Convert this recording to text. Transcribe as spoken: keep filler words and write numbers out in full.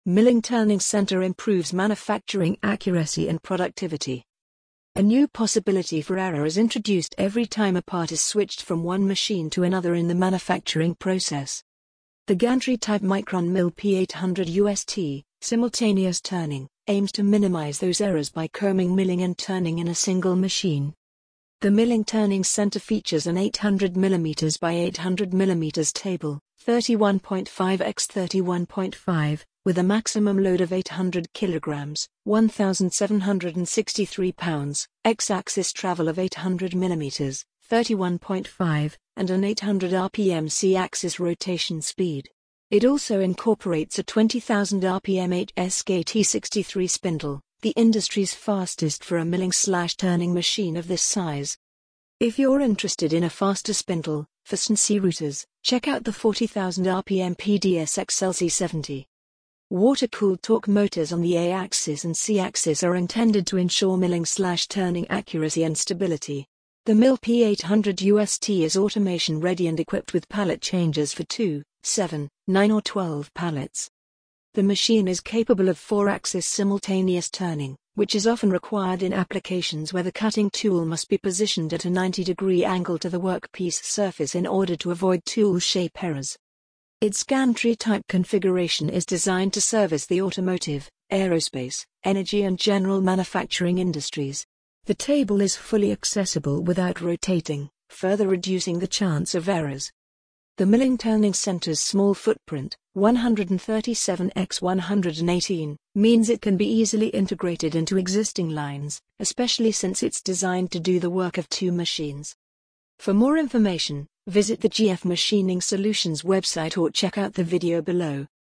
Milling Turning Center improves manufacturing accuracy and productivity. A new possibility for error is introduced every time a part is switched from one machine to another in the manufacturing process. The gantry-type Micron Mill P eight hundred U S T, simultaneous turning, aims to minimize those errors by combing milling and turning in a single machine. The Milling Turning Center features an eight hundred millimeter by eight hundred millimeter table, thirty-one point five by thirty-one point five, with a maximum load of eight hundred kilograms, one thousand seven hundred sixty-three pounds, X-axis travel of eight hundred millimeters, thirty-one point five, and an eight hundred R P M C-axis rotation speed. It also incorporates a twenty thousand R P M H S K T sixty-three spindle, the industry's fastest for a milling-slash-turning machine of this size. If you're interested in a faster spindle, for C N C routers, check out the forty thousand R P M P D S X L C seventy. Water-cooled torque motors on the A-axis and C-axis are intended to ensure milling-slash-turning accuracy and stability. The Mill P eight hundred U S T is automation-ready and equipped with pallet changers for two, seven, nine or twelve pallets. The machine is capable of four-axis simultaneous turning, which is often required in applications where the cutting tool must be positioned at a ninety degree angle to the workpiece surface in order to avoid tool shape errors. Its gantry-type configuration is designed to service the automotive, aerospace, energy and general manufacturing industries. The table is fully accessible without rotating, further reducing the chance of errors. The Milling Turning Center's small footprint, one hundred thirty-seven by one hundred eighteen, means it can be easily integrated into existing lines, especially since it's designed to do the work of two machines. For more information, visit the G F Machining Solutions website or check out the video below.